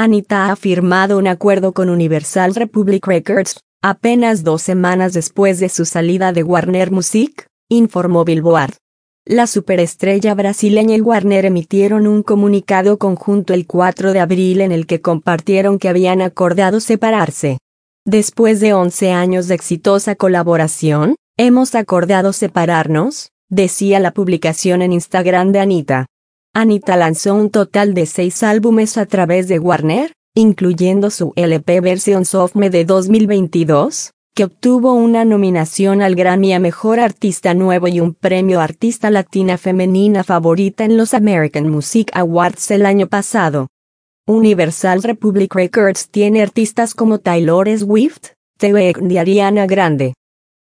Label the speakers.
Speaker 1: Anita ha firmado un acuerdo con Universal Republic Records, apenas 2 semanas después de su salida de Warner Music, informó Billboard. La superestrella brasileña y Warner emitieron un comunicado conjunto el 4 de abril en el que compartieron que habían acordado separarse. Después de 11 años de exitosa colaboración, hemos acordado separarnos, decía la publicación en Instagram de Anita. Anita lanzó un total de 6 álbumes a través de Warner, incluyendo su LP Versions of Me de 2022, que obtuvo una nominación al Grammy a Mejor Artista Nuevo y un premio Artista Latina Femenina Favorita en los American Music Awards el año pasado. Universal Republic Records tiene artistas como Taylor Swift, The Weeknd y Ariana Grande.